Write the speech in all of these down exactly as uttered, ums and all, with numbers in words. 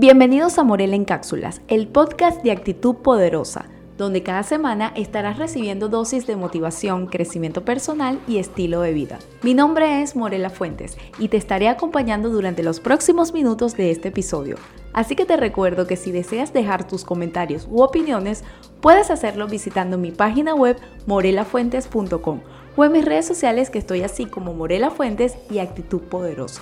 Bienvenidos a Morela en Cápsulas, el podcast de actitud poderosa, donde cada semana estarás recibiendo dosis de motivación, crecimiento personal y estilo de vida. Mi nombre es Morela Fuentes y te estaré acompañando durante los próximos minutos de este episodio. Así que te recuerdo que si deseas dejar tus comentarios u opiniones, puedes hacerlo visitando mi página web morela fuentes punto com o en mis redes sociales que estoy así como Morela Fuentes y Actitud Poderosa.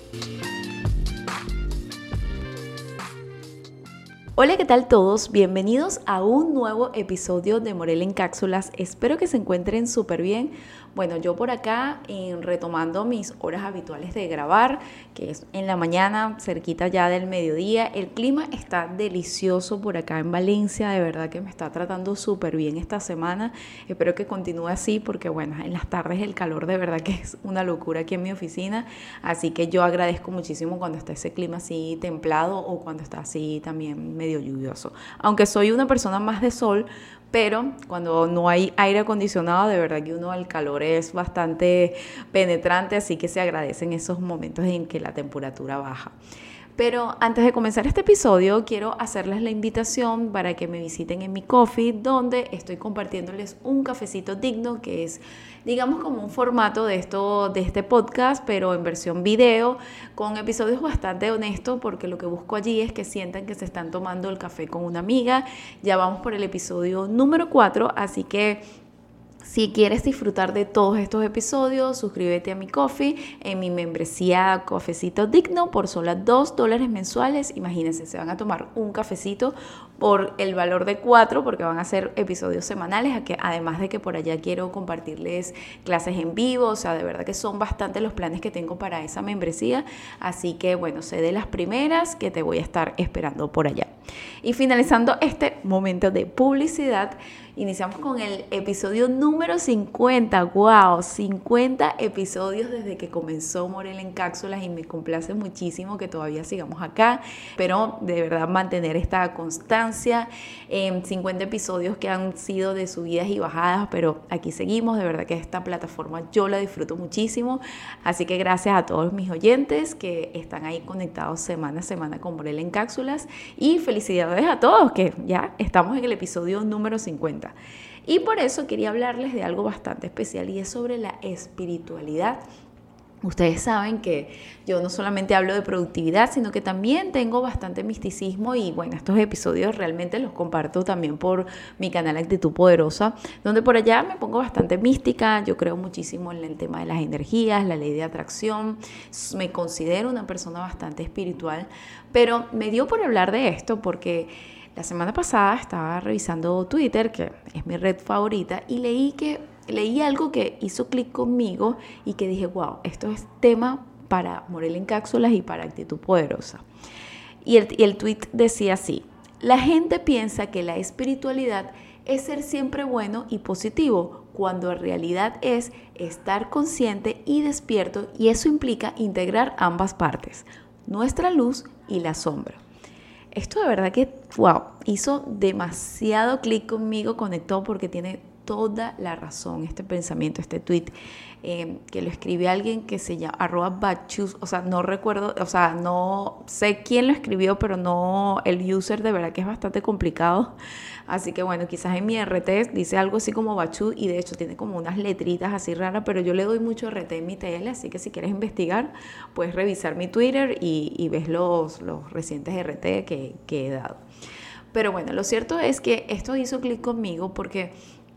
Hola, ¿qué tal todos? Bienvenidos a un nuevo episodio de Morela en Cápsulas. Espero que se encuentren súper bien. Bueno, yo por acá eh, retomando mis horas habituales de grabar, que es en la mañana, cerquita ya del mediodía. El clima está delicioso por acá en Valencia, de verdad que me está tratando súper bien esta semana. Espero que continúe así porque, bueno, en las tardes el calor de verdad que es una locura aquí en mi oficina. Así que yo agradezco muchísimo cuando está ese clima así templado o cuando está así también medio lluvioso. Aunque soy una persona más de sol, pero cuando no hay aire acondicionado, de verdad que uno el calor es bastante penetrante, así que se agradecen esos momentos en que la temperatura baja. Pero antes de comenzar este episodio, quiero hacerles la invitación para que me visiten en mi coffee, donde estoy compartiéndoles un cafecito digno, que es, digamos, como un formato de, esto, de este podcast, pero en versión video, con episodios bastante honestos, porque lo que busco allí es que sientan que se están tomando el café con una amiga. Ya vamos por el episodio número cuatro, así que si quieres disfrutar de todos estos episodios, suscríbete a mi coffee en mi membresía Cafecito Digno por solo dos dólares mensuales. Imagínense, se van a tomar un cafecito por el valor de cuatro, porque van a ser episodios semanales, además de que por allá quiero compartirles clases en vivo. O sea, de verdad que son bastante los planes que tengo para esa membresía. Así que bueno, sé de las primeras que te voy a estar esperando por allá. Y finalizando este momento de publicidad, iniciamos con el episodio número cincuenta. ¡Wow! cincuenta episodios desde que comenzó Morela en Cápsulas y me complace muchísimo que todavía sigamos acá. Pero de verdad mantener esta constancia en cincuenta episodios que han sido de subidas y bajadas, pero aquí seguimos. De verdad que esta plataforma yo la disfruto muchísimo. Así que gracias a todos mis oyentes que están ahí conectados semana a semana con Morela en Cápsulas. Y felicidades a todos que ya estamos en el episodio número cincuenta. Y por eso quería hablarles de algo bastante especial y es sobre la espiritualidad. Ustedes saben que yo no solamente hablo de productividad, sino que también tengo bastante misticismo y bueno, estos episodios realmente los comparto también por mi canal Actitud Poderosa, donde por allá me pongo bastante mística. Yo creo muchísimo en el tema de las energías, la ley de atracción. Me considero una persona bastante espiritual, pero me dio por hablar de esto porque la semana pasada estaba revisando Twitter, que es mi red favorita, y leí que leí algo que hizo clic conmigo y que dije, wow, esto es tema para Morela en Cápsulas y para Actitud Poderosa. Y el, y el tweet decía así: la gente piensa que la espiritualidad es ser siempre bueno y positivo, cuando en realidad es estar consciente y despierto, y eso implica integrar ambas partes, nuestra luz y la sombra. Esto de verdad que, wow, hizo demasiado clic conmigo, conectó porque tiene toda la razón este pensamiento, este tweet, eh, que lo escribió alguien que se llama arroba bachus, o sea, no recuerdo, o sea, no sé quién lo escribió, pero no, el user de verdad que es bastante complicado, así que bueno, quizás en mi R T dice algo así como Bachu y de hecho tiene como unas letritas así raras, pero yo le doy mucho R T en mi T L, así que si quieres investigar, puedes revisar mi Twitter y, y ves los, los recientes R T que, que he dado. Pero bueno, lo cierto es que esto hizo clic conmigo porque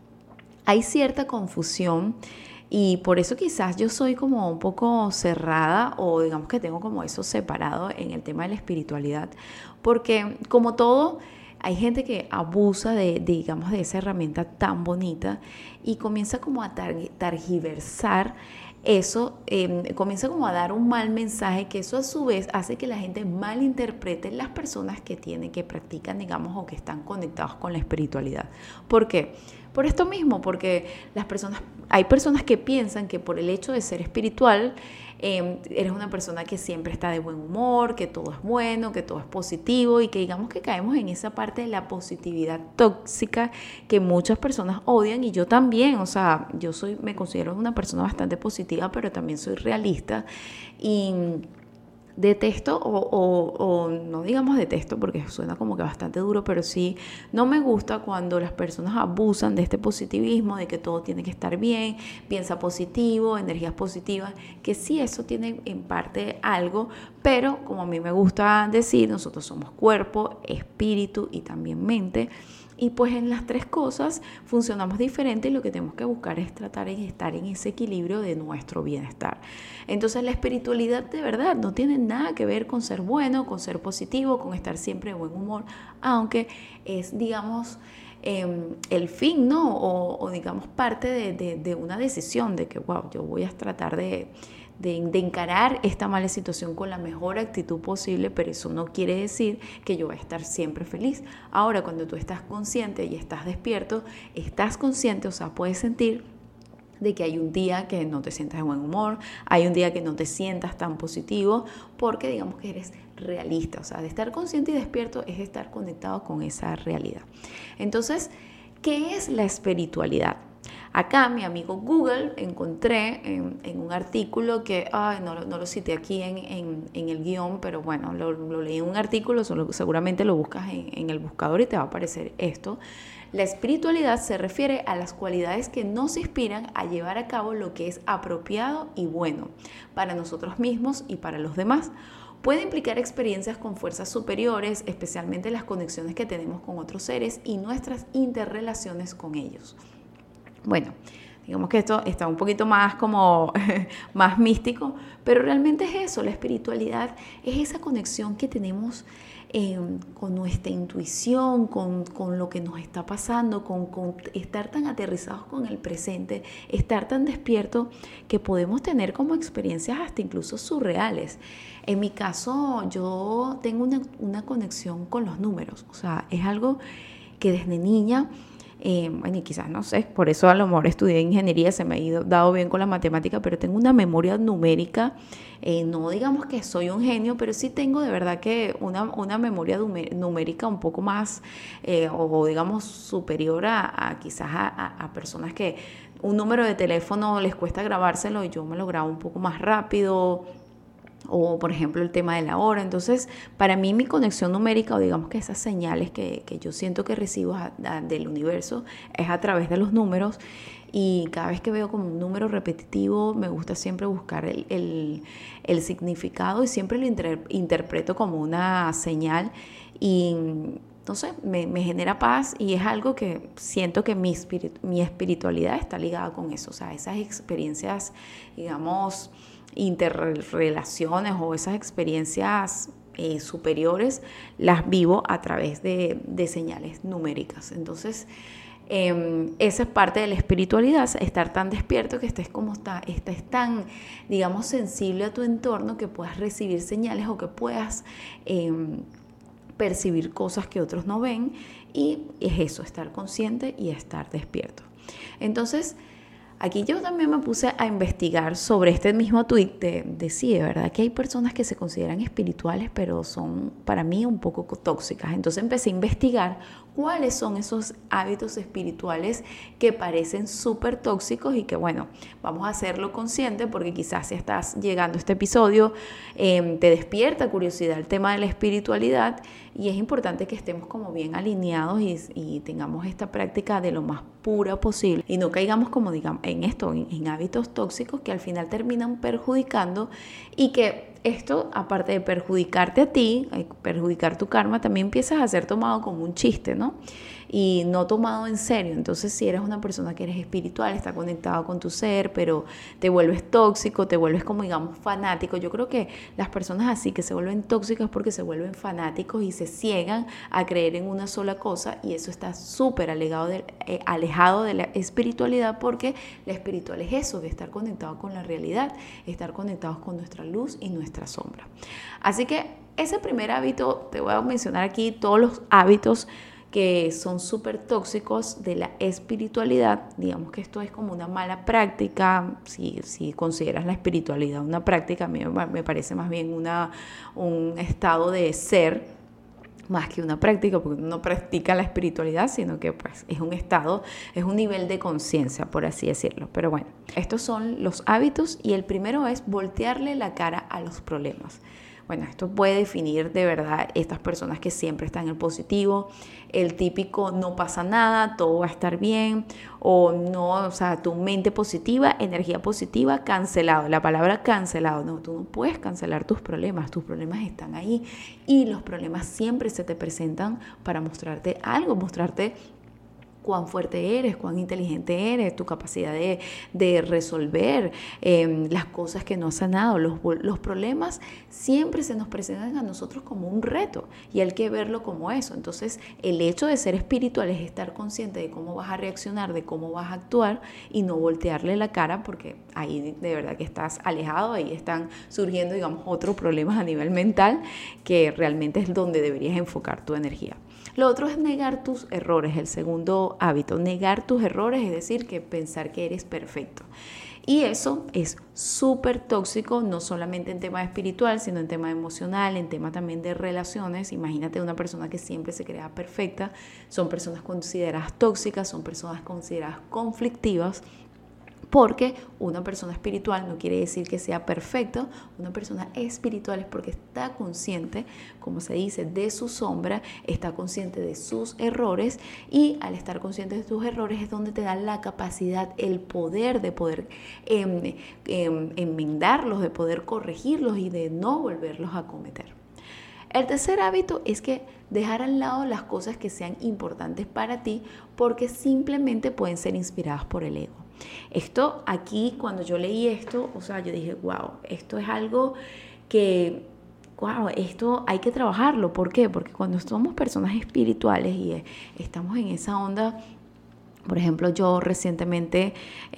hay cierta confusión y por eso quizás yo soy como un poco cerrada o digamos que tengo como eso separado en el tema de la espiritualidad, porque como todo, hay gente que abusa de, de, digamos, de esa herramienta tan bonita y comienza como a tar- targiversar eso, eh, comienza como a dar un mal mensaje, que eso a su vez hace que la gente malinterprete las personas que tienen, que practican, digamos, o que están conectados con la espiritualidad. ¿Por qué? Por esto mismo, porque las personas, hay personas que piensan que por el hecho de ser espiritual, eh, eres una persona que siempre está de buen humor, que todo es bueno, que todo es positivo y que digamos que caemos en esa parte de la positividad tóxica que muchas personas odian y yo también, o sea, yo soy, me considero una persona bastante positiva, pero también soy realista y Detesto, o, o, o no digamos detesto porque suena como que bastante duro, pero sí no me gusta cuando las personas abusan de este positivismo, de que todo tiene que estar bien, piensa positivo, energías positivas, que sí eso tiene en parte algo, pero como a mí me gusta decir, nosotros somos cuerpo, espíritu y también mente. Y pues en las tres cosas funcionamos diferente y lo que tenemos que buscar es tratar de estar en ese equilibrio de nuestro bienestar. Entonces la espiritualidad de verdad no tiene nada que ver con ser bueno, con ser positivo, con estar siempre de buen humor, aunque es, digamos, eh, el fin, ¿no? O, o digamos parte de, de, de una decisión de que, wow, yo voy a tratar de... De, de encarar esta mala situación con la mejor actitud posible, pero eso no quiere decir que yo voy a estar siempre feliz. Ahora, cuando tú estás consciente y estás despierto, estás consciente, o sea, puedes sentir de que hay un día que no te sientas de buen humor, hay un día que no te sientas tan positivo, porque digamos que eres realista, o sea, de estar consciente y despierto es estar conectado con esa realidad. Entonces, ¿qué es la espiritualidad? Acá mi amigo Google encontré en, en un artículo que, ay, no, no lo cité aquí en, en, en el guión, pero bueno, lo, lo leí en un artículo, solo, seguramente lo buscas en, en el buscador y te va a aparecer esto. La espiritualidad se refiere a las cualidades que nos inspiran a llevar a cabo lo que es apropiado y bueno para nosotros mismos y para los demás. Puede implicar experiencias con fuerzas superiores, especialmente las conexiones que tenemos con otros seres y nuestras interrelaciones con ellos. Bueno, digamos que esto está un poquito más como más místico, pero realmente es eso, la espiritualidad es esa conexión que tenemos eh, con nuestra intuición, con, con lo que nos está pasando, con, con estar tan aterrizados con el presente, estar tan despiertos que podemos tener como experiencias hasta incluso surreales. En mi caso, yo tengo una, una conexión con los números, o sea, es algo que desde niña... Eh, bueno, y quizás no sé, por eso a lo mejor estudié ingeniería, se me ha ido, dado bien con la matemática, pero tengo una memoria numérica, eh, no digamos que soy un genio, pero sí tengo de verdad que una, una memoria numérica un poco más, eh, o digamos superior a, a quizás a, a, a personas que un número de teléfono les cuesta grabárselo y yo me lo grabo un poco más rápido. O por ejemplo el tema de la hora. Entonces para mí mi conexión numérica, o digamos que esas señales que, que yo siento que recibo a, a, del universo es a través de los números, y cada vez que veo como un número repetitivo me gusta siempre buscar el, el, el significado, y siempre lo inter, interpreto como una señal y no sé, me, me genera paz, y es algo que siento que mi, espiritu, mi espiritualidad está ligada con eso, o sea, esas experiencias, digamos, interrelaciones o esas experiencias eh, superiores las vivo a través de, de señales numéricas. Entonces eh, esa es parte de la espiritualidad, estar tan despierto que estés como está, estés tan, digamos, sensible a tu entorno, que puedas recibir señales o que puedas eh, percibir cosas que otros no ven, y es eso, estar consciente y estar despierto. Entonces aquí yo también me puse a investigar sobre este mismo tuit de, de sí, de verdad que hay personas que se consideran espirituales, pero son para mí un poco tóxicas. Entonces empecé a investigar cuáles son esos hábitos espirituales que parecen súper tóxicos, y que bueno, vamos a hacerlo consciente, porque quizás si estás llegando a este episodio eh, te despierta curiosidad el tema de la espiritualidad, y es importante que estemos como bien alineados y, y tengamos esta práctica de lo más pura posible, y no caigamos como digamos en esto, en, en hábitos tóxicos que al final terminan perjudicando, y que esto, aparte de perjudicarte a ti, perjudicar tu karma, también empiezas a ser tomado como un chiste, ¿no? Y no tomado en serio. Entonces, si eres una persona que eres espiritual, está conectado con tu ser, pero te vuelves tóxico, te vuelves como, digamos, fanático. Yo creo que las personas así que se vuelven tóxicas porque se vuelven fanáticos y se ciegan a creer en una sola cosa, y eso está súper alejado de, eh, alejado de la espiritualidad, porque la espiritual es eso, de estar conectado con la realidad, estar conectados con nuestra luz y nuestra sombra. Así que ese primer hábito, te voy a mencionar aquí todos los hábitos que son súper tóxicos de la espiritualidad. Digamos que esto es como una mala práctica. Si, si consideras la espiritualidad una práctica, a mí me parece más bien una, un estado de ser, más que una práctica, porque uno no practica la espiritualidad, sino que pues es un estado, es un nivel de conciencia, por así decirlo. Pero bueno, estos son los hábitos, y el primero es voltearle la cara a los problemas. Bueno, esto puede definir de verdad estas personas que siempre están en el positivo, el típico no pasa nada, todo va a estar bien, o no, o sea, tu mente positiva, energía positiva, cancelado. La palabra cancelado, no, tú no puedes cancelar tus problemas, tus problemas están ahí y los problemas siempre se te presentan para mostrarte algo, mostrarte cuán fuerte eres, cuán inteligente eres, tu capacidad de, de resolver eh, las cosas que no has sanado. Los, los problemas siempre se nos presentan a nosotros como un reto y hay que verlo como eso. Entonces, el hecho de ser espiritual es estar consciente de cómo vas a reaccionar, de cómo vas a actuar y no voltearle la cara, porque ahí de verdad que estás alejado, ahí están surgiendo, digamos, otros problemas a nivel mental que realmente es donde deberías enfocar tu energía. Lo otro es negar tus errores, el segundo hábito, negar tus errores, es decir, que pensar que eres perfecto. Y eso es súper tóxico, no solamente en tema espiritual, sino en tema emocional, en tema también de relaciones. Imagínate una persona que siempre se crea perfecta, son personas consideradas tóxicas, son personas consideradas conflictivas. Porque una persona espiritual no quiere decir que sea perfecto, una persona espiritual es porque está consciente, como se dice, de su sombra, está consciente de sus errores y al estar consciente de tus errores es donde te da la capacidad, el poder de poder eh, eh, enmendarlos, de poder corregirlos y de no volverlos a cometer. El tercer hábito es que dejar al lado las cosas que sean importantes para ti porque simplemente pueden ser inspiradas por el ego. Esto aquí, cuando yo leí esto, o sea, yo dije, wow, esto es algo que, wow, esto hay que trabajarlo. ¿Por qué? Porque cuando somos personas espirituales y eh, estamos en esa onda. Por ejemplo, yo recientemente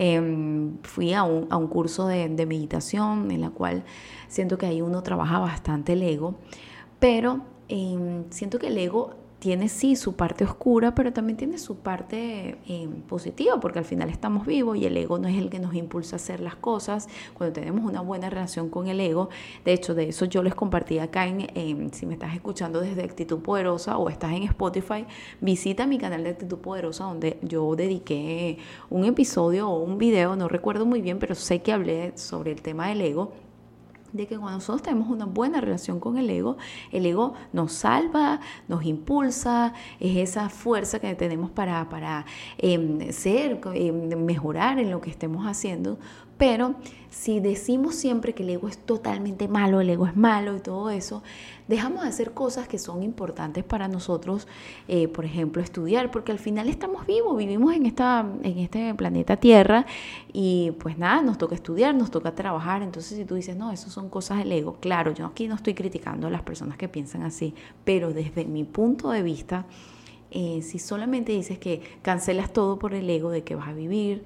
eh, fui a un, a un curso de, de meditación en la cual siento que ahí uno trabaja bastante el ego, pero eh, siento que el ego tiene sí su parte oscura, pero también tiene su parte eh, positiva, porque al final estamos vivos y el ego no es el que nos impulsa a hacer las cosas. Cuando tenemos una buena relación con el ego, de hecho de eso yo les compartí acá, en, en, si me estás escuchando desde Actitud Poderosa o estás en Spotify, visita mi canal de Actitud Poderosa donde yo dediqué un episodio o un video, no recuerdo muy bien, pero sé que hablé sobre el tema del ego, de que cuando nosotros tenemos una buena relación con el ego, el ego nos salva, nos impulsa, es esa fuerza que tenemos para, para eh, ser, eh, mejorar en lo que estemos haciendo. Pero si decimos siempre que el ego es totalmente malo, el ego es malo y todo eso, dejamos de hacer cosas que son importantes para nosotros, eh, por ejemplo, estudiar, porque al final estamos vivos, vivimos en, esta, en este planeta Tierra y pues nada, nos toca estudiar, nos toca trabajar. Entonces si tú dices, no, eso son cosas del ego, claro, yo aquí no estoy criticando a las personas que piensan así, pero desde mi punto de vista, eh, si solamente dices que cancelas todo por el ego, de que vas a vivir,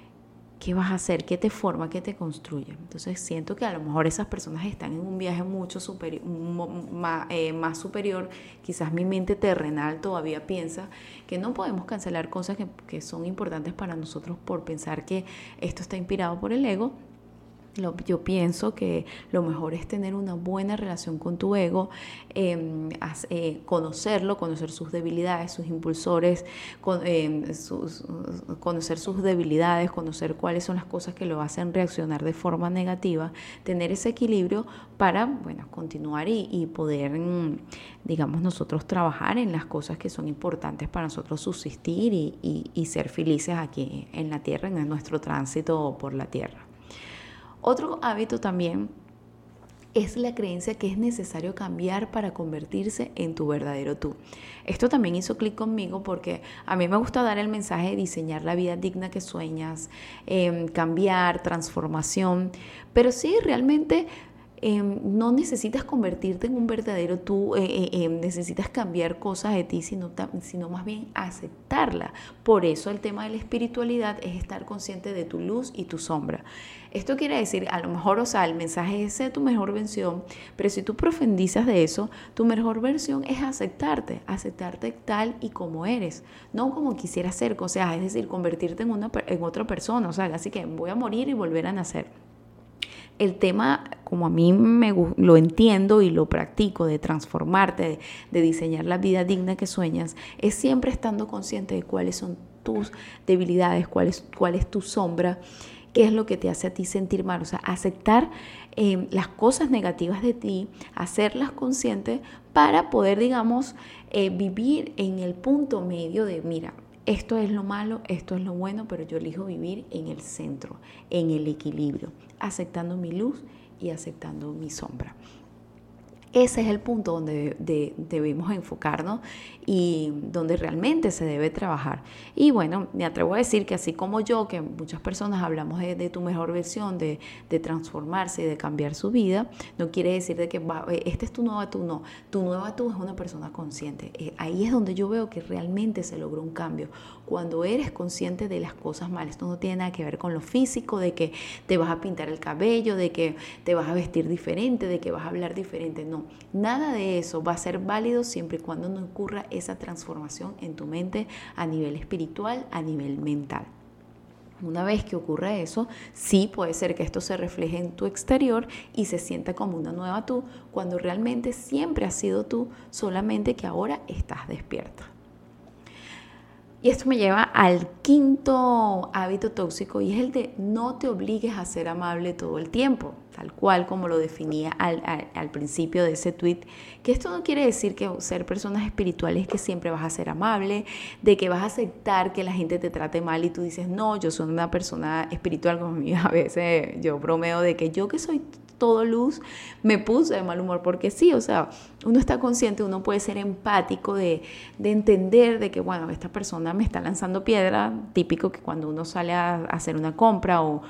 ¿qué vas a hacer? ¿Qué te forma? ¿Qué te construye? Entonces siento que a lo mejor esas personas están en un viaje mucho superior, más, eh, más superior. Quizás mi mente terrenal todavía piensa que no podemos cancelar cosas que, que son importantes para nosotros por pensar que esto está inspirado por el ego. Lo, yo pienso que lo mejor es tener una buena relación con tu ego, eh, eh, conocerlo, conocer sus debilidades, sus impulsores, con, eh, sus, conocer sus debilidades, conocer cuáles son las cosas que lo hacen reaccionar de forma negativa, tener ese equilibrio para, bueno, continuar y, y poder, digamos, nosotros trabajar en las cosas que son importantes para nosotros subsistir y, y, y ser felices aquí en la tierra, en nuestro tránsito por la tierra. Otro hábito también es la creencia que es necesario cambiar para convertirse en tu verdadero tú. Esto también hizo clic conmigo porque a mí me gusta dar el mensaje de diseñar la vida digna que sueñas, eh, cambiar, transformación, pero sí, realmente Eh, no necesitas convertirte en un verdadero tú, eh, eh, eh, necesitas cambiar cosas de ti, sino, sino más bien aceptarla. Por eso el tema de la espiritualidad es estar consciente de tu luz y tu sombra. Esto quiere decir, a lo mejor, o sea, el mensaje es ser tu mejor versión, pero si tú profundizas de eso, tu mejor versión es aceptarte, aceptarte tal y como eres, no como quisieras ser, o sea, es decir, convertirte en, una, en otra persona, o sea, así que voy a morir y volver a nacer. El tema, como a mí me, lo entiendo y lo practico, de transformarte, de, de diseñar la vida digna que sueñas, es siempre estando consciente de cuáles son tus debilidades, cuál es, cuál es tu sombra, qué es lo que te hace a ti sentir mal. O sea, aceptar eh, las cosas negativas de ti, hacerlas conscientes para poder, digamos, eh, vivir en el punto medio de, mira, esto es lo malo, esto es lo bueno, pero yo elijo vivir en el centro, en el equilibrio, aceptando mi luz y aceptando mi sombra. Ese es el punto donde de, debemos enfocarnos y donde realmente se debe trabajar. Y bueno, me atrevo a decir que así como yo, que muchas personas hablamos de, de tu mejor versión, de, de transformarse y de cambiar su vida, no quiere decir de que va, este es tu nueva tú, no. Tu nueva tú es una persona consciente. Eh, ahí es donde yo veo que realmente se logró un cambio. Cuando eres consciente de las cosas malas, esto no tiene nada que ver con lo físico, de que te vas a pintar el cabello, de que te vas a vestir diferente, de que vas a hablar diferente, no. Nada de eso va a ser válido siempre y cuando no ocurra esa transformación en tu mente a nivel espiritual, a nivel mental. Una vez que ocurra eso, sí puede ser que esto se refleje en tu exterior y se sienta como una nueva tú, cuando realmente siempre has sido tú, solamente que ahora estás despierta. Y esto me lleva al quinto hábito tóxico y es el de no te obligues a ser amable todo el tiempo, tal cual como lo definía al, al, al principio de ese tweet, que esto no quiere decir que ser personas espirituales que siempre vas a ser amable, de que vas a aceptar que la gente te trate mal y tú dices, no, yo soy una persona espiritual, como a veces yo bromeo de que yo que soy todo luz, me puse de mal humor, porque sí, o sea, uno está consciente, uno puede ser empático de, de entender de que, bueno, esta persona me está lanzando piedra, típico que cuando uno sale a hacer una compra o,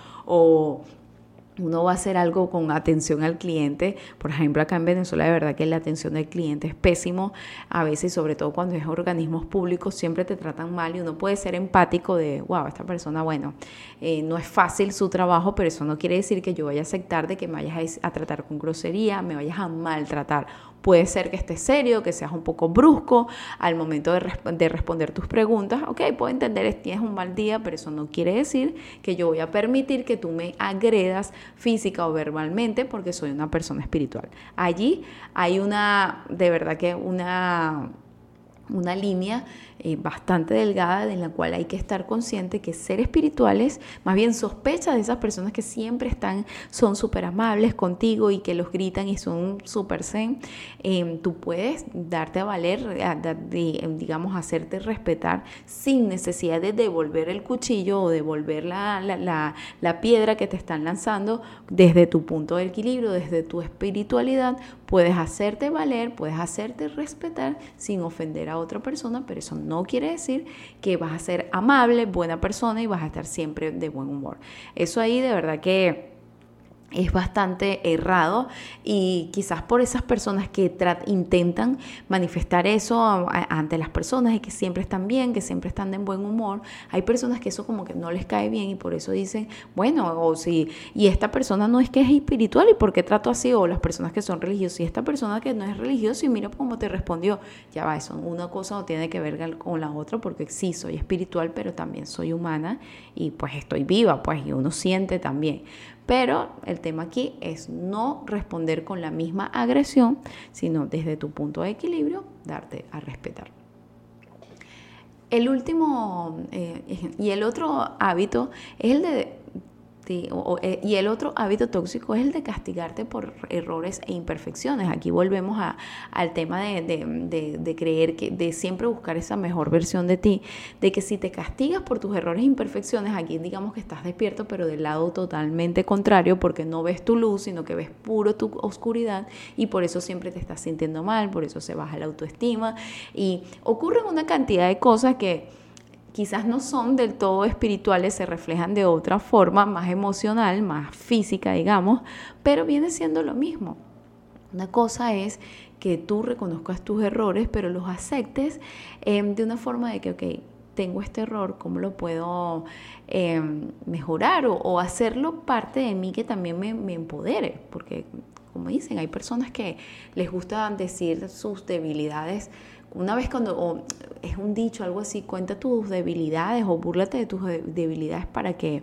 o uno va a hacer algo con atención al cliente. Por ejemplo, acá en Venezuela de verdad que la atención del cliente es pésimo. A veces, sobre todo cuando es organismos públicos, siempre te tratan mal y uno puede ser empático de, wow, esta persona, bueno, eh, no es fácil su trabajo, pero eso no quiere decir que yo vaya a aceptar de que me vayas a, a tratar con grosería, me vayas a maltratar. Puede ser que estés serio, que seas un poco brusco al momento de, resp- de responder tus preguntas. Ok, puedo entender, tienes un mal día, pero eso no quiere decir que yo voy a permitir que tú me agredas física o verbalmente porque soy una persona espiritual. Allí hay una, de verdad que una... una línea eh, bastante delgada en la cual hay que estar consciente que ser espirituales, más bien sospecha de esas personas que siempre están, son súper amables contigo y que los gritan y son súper zen. Eh, tú puedes darte a valer, de, de, digamos, hacerte respetar sin necesidad de devolver el cuchillo o devolver la, la, la, la piedra que te están lanzando desde tu punto de equilibrio, desde tu espiritualidad. Puedes hacerte valer, puedes hacerte respetar sin ofender a otra persona, pero eso no quiere decir que vas a ser amable, buena persona y vas a estar siempre de buen humor. Eso ahí de verdad que es bastante errado y quizás por esas personas que intentan manifestar eso a, a, ante las personas y que siempre están bien, que siempre están de buen humor, hay personas que eso como que no les cae bien y por eso dicen, bueno, o si, y esta persona no es que es espiritual y por qué trato así, o las personas que son religiosas y esta persona que no es religiosa y mira cómo te respondió, ya va, eso una cosa no tiene que ver con la otra porque sí, soy espiritual pero también soy humana y pues estoy viva, pues y uno siente también. Pero el tema aquí es no responder con la misma agresión, sino desde tu punto de equilibrio, darte a respetar. El último eh, y el otro hábito es el de y el otro hábito tóxico es el de castigarte por errores e imperfecciones. Aquí volvemos a, al tema de, de, de, de creer que, de siempre buscar esa mejor versión de ti, de que si te castigas por tus errores e imperfecciones, aquí digamos que estás despierto, pero del lado totalmente contrario, porque no ves tu luz, sino que ves puro tu oscuridad y por eso siempre te estás sintiendo mal, por eso se baja la autoestima y ocurren una cantidad de cosas que quizás no son del todo espirituales, se reflejan de otra forma, más emocional, más física, digamos, pero viene siendo lo mismo. Una cosa es que tú reconozcas tus errores, pero los aceptes eh, de una forma de que, ok, tengo este error, ¿cómo lo puedo eh, mejorar o, o hacerlo parte de mí que también me, me empodere? Porque, como dicen, hay personas que les gusta decir sus debilidades. Una vez cuando, o es un dicho, algo así, cuenta tus debilidades o búrlate de tus debilidades para que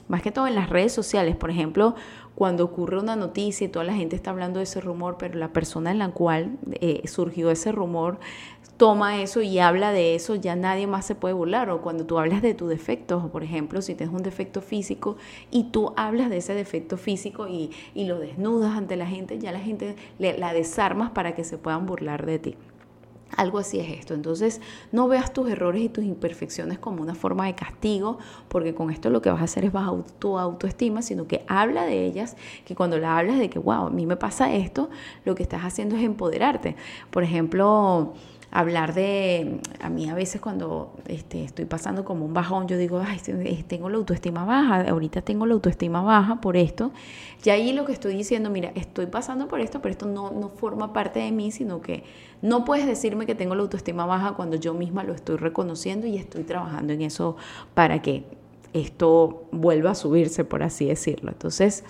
más que todo en las redes sociales, por ejemplo, cuando ocurre una noticia y toda la gente está hablando de ese rumor, pero la persona en la cual eh, surgió ese rumor toma eso y habla de eso, ya nadie más se puede burlar. O cuando tú hablas de tus defectos, o por ejemplo, si tienes un defecto físico y tú hablas de ese defecto físico y, y lo desnudas ante la gente, ya la gente le, la desarmas para que se puedan burlar de ti. Algo así es esto. Entonces, no veas tus errores y tus imperfecciones como una forma de castigo, porque con esto lo que vas a hacer es bajar tu autoestima, sino que habla de ellas, que cuando la hablas de que, wow, a mí me pasa esto, lo que estás haciendo es empoderarte. Por ejemplo, hablar de, a mí a veces cuando este, estoy pasando como un bajón, yo digo, ay, tengo la autoestima baja, ahorita tengo la autoestima baja por esto, y ahí lo que estoy diciendo, mira, estoy pasando por esto, pero esto no, no forma parte de mí, sino que no puedes decirme que tengo la autoestima baja cuando yo misma lo estoy reconociendo y estoy trabajando en eso para que esto vuelva a subirse, por así decirlo. Entonces,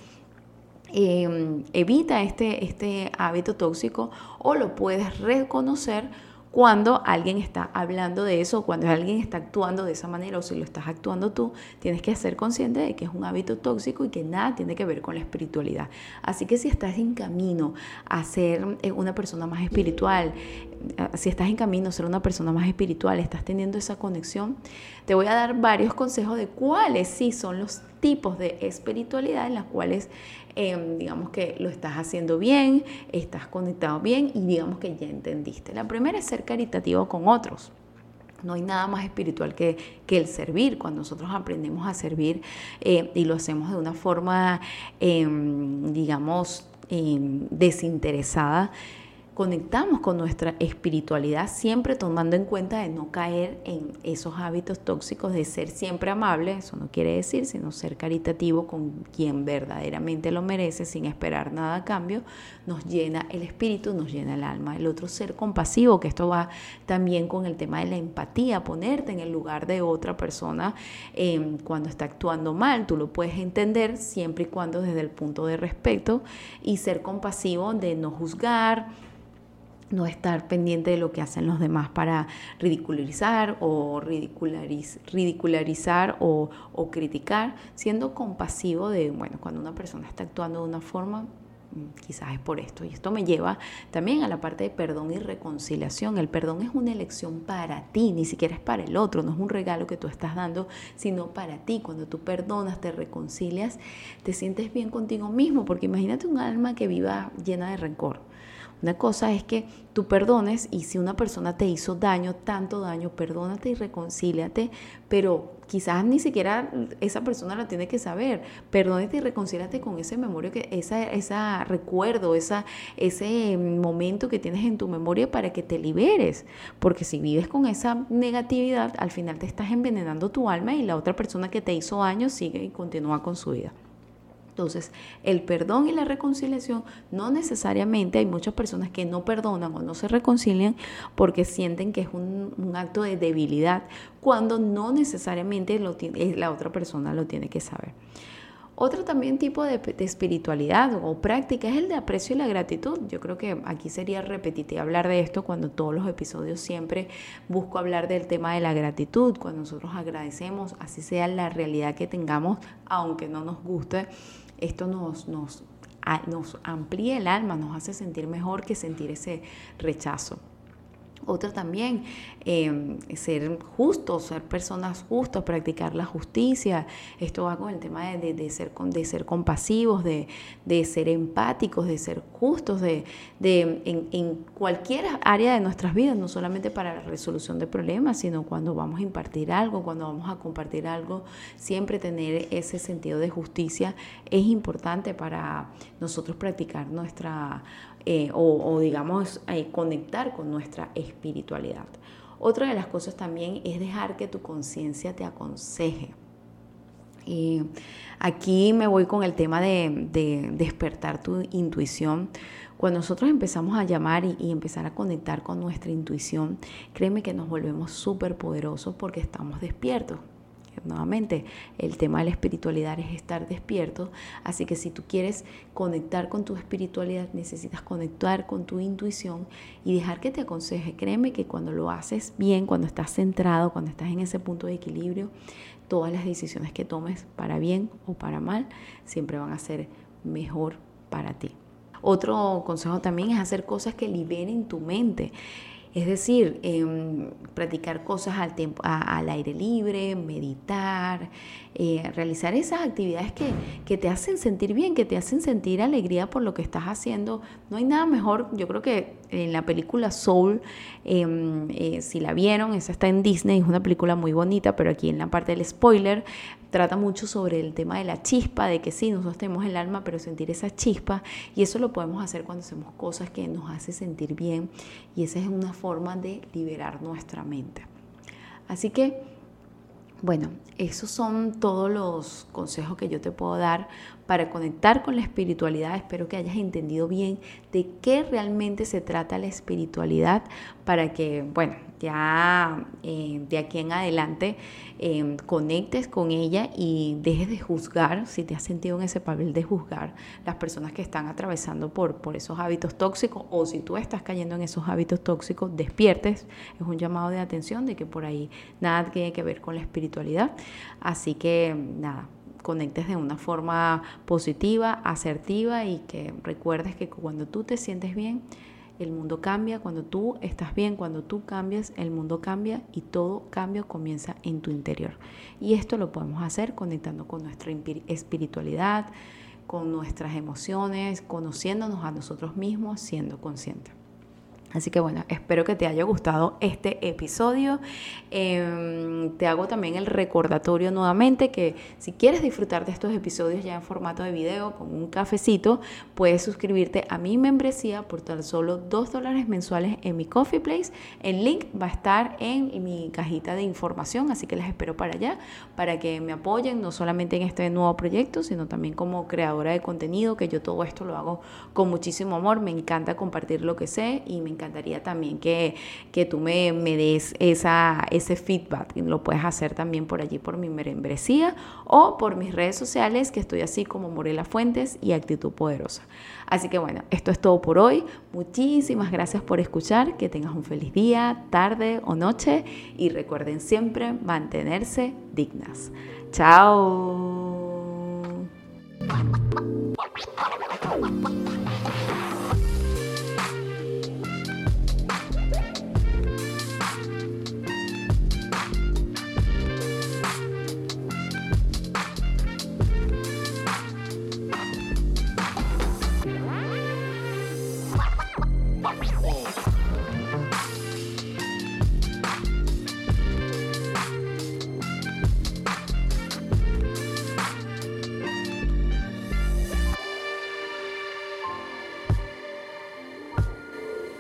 eh, evita este, este hábito tóxico, o lo puedes reconocer cuando alguien está hablando de eso, cuando alguien está actuando de esa manera, o si lo estás actuando tú, tienes que ser consciente de que es un hábito tóxico y que nada tiene que ver con la espiritualidad. Así que si estás en camino a ser una persona más espiritual, si estás en camino a ser una persona más espiritual, estás teniendo esa conexión, te voy a dar varios consejos de cuáles sí son los tipos de espiritualidad en las cuales eh, digamos que lo estás haciendo bien, estás conectado bien y digamos que ya entendiste. La primera es ser caritativo con otros. No hay nada más espiritual que, que el servir. Cuando nosotros aprendemos a servir eh, y lo hacemos de una forma, eh, digamos, eh, desinteresada, conectamos con nuestra espiritualidad, siempre tomando en cuenta de no caer en esos hábitos tóxicos de ser siempre amable. Eso no quiere decir, sino ser caritativo con quien verdaderamente lo merece, sin esperar nada a cambio. Nos llena el espíritu, nos llena el alma. El otro, ser compasivo, que esto va también con el tema de la empatía, ponerte en el lugar de otra persona eh, cuando está actuando mal. Tú lo puedes entender siempre y cuando desde el punto de respeto, y ser compasivo de no juzgar, no estar pendiente de lo que hacen los demás para ridiculizar o ridiculariz, ridicularizar o, o criticar, siendo compasivo de, bueno, cuando una persona está actuando de una forma, quizás es por esto. Y esto me lleva también a la parte de perdón y reconciliación. El perdón es una elección para ti, ni siquiera es para el otro, no es un regalo que tú estás dando, sino para ti. Cuando tú perdonas, te reconcilias, te sientes bien contigo mismo, porque imagínate un alma que viva llena de rencor. Una cosa es que tú perdones, y si una persona te hizo daño, tanto daño, perdónate y reconcíliate, pero quizás ni siquiera esa persona lo tiene que saber. Perdónate y reconcíliate con ese memoria, que esa, esa recuerdo, esa, ese momento que tienes en tu memoria, para que te liberes. Porque si vives con esa negatividad, al final te estás envenenando tu alma, y la otra persona que te hizo daño sigue y continúa con su vida. Entonces, el perdón y la reconciliación, no necesariamente, hay muchas personas que no perdonan o no se reconcilian porque sienten que es un, un acto de debilidad, cuando no necesariamente lo tiene, la otra persona lo tiene que saber. Otro también tipo de, de espiritualidad o práctica es el de aprecio y la gratitud. Yo creo que aquí sería repetitivo hablar de esto, cuando todos los episodios siempre busco hablar del tema de la gratitud. Cuando nosotros agradecemos, así sea la realidad que tengamos, aunque no nos guste, esto nos, nos, a, nos amplía el alma, nos hace sentir mejor que sentir ese rechazo. Otro también, eh, ser justos, ser personas justas, practicar la justicia. Esto va con el tema de, de, de, ser, de ser compasivos, de, de ser empáticos, de ser justos, de, de, en, en cualquier área de nuestras vidas, no solamente para la resolución de problemas, sino cuando vamos a impartir algo, cuando vamos a compartir algo, siempre tener ese sentido de justicia es importante para nosotros practicar nuestra Eh, o, o digamos eh, conectar con nuestra espiritualidad. Otra de las cosas también es dejar que tu conciencia te aconseje. Y aquí me voy con el tema de, de despertar tu intuición. Cuando nosotros empezamos a llamar y, y empezar a conectar con nuestra intuición, créeme que nos volvemos súper poderosos porque estamos despiertos. Nuevamente, el tema de la espiritualidad es estar despierto, así que si tú quieres conectar con tu espiritualidad, necesitas conectar con tu intuición y dejar que te aconseje. Créeme que cuando lo haces bien, cuando estás centrado, cuando estás en ese punto de equilibrio, todas las decisiones que tomes, para bien o para mal, siempre van a ser mejor para ti. Otro consejo también es hacer cosas que liberen tu mente. Es decir, eh, practicar cosas al, tiempo, a, al aire libre, meditar, eh, realizar esas actividades que, que te hacen sentir bien, que te hacen sentir alegría por lo que estás haciendo. No hay nada mejor. Yo creo que en la película Soul, eh, eh, si la vieron, esa está en Disney, es una película muy bonita, pero aquí en la parte del spoiler trata mucho sobre el tema de la chispa, de que sí, nosotros tenemos el alma, pero sentir esa chispa, y eso lo podemos hacer cuando hacemos cosas que nos hacen sentir bien, y esa es una forma de liberar nuestra mente. Así que, bueno, esos son todos los consejos que yo te puedo dar para conectar con la espiritualidad. Espero que hayas entendido bien de qué realmente se trata la espiritualidad, para que, bueno, ya eh, de aquí en adelante eh, conectes con ella y dejes de juzgar, si te has sentido en ese papel de juzgar las personas que están atravesando por, por esos hábitos tóxicos, o si tú estás cayendo en esos hábitos tóxicos, despiertes. Es un llamado de atención de que por ahí nada tiene que ver con la espiritualidad. Así que nada, conectes de una forma positiva, asertiva, y que recuerdes que cuando tú te sientes bien, el mundo cambia. Cuando tú estás bien, cuando tú cambias, el mundo cambia, y todo cambio comienza en tu interior. Y esto lo podemos hacer conectando con nuestra espiritualidad, con nuestras emociones, conociéndonos a nosotros mismos, siendo conscientes. Así que bueno, espero que te haya gustado este episodio. Eh, te hago también el recordatorio nuevamente que si quieres disfrutar de estos episodios ya en formato de video con un cafecito, puedes suscribirte a mi membresía por tan solo dos dólares mensuales en mi Coffee Place. El link va a estar en mi cajita de información, así que les espero para allá, para que me apoyen no solamente en este nuevo proyecto, sino también como creadora de contenido, que yo todo esto lo hago con muchísimo amor. Me encanta compartir lo que sé, y me encantaría también que, que tú me, me des esa, ese feedback. Lo puedes hacer también por allí, por mi membresía, o por mis redes sociales, que estoy así como Morela Fuentes y Actitud Poderosa. Así que bueno, esto es todo por hoy. Muchísimas gracias por escuchar. Que tengas un feliz día, tarde o noche, y recuerden siempre mantenerse dignas. Chao.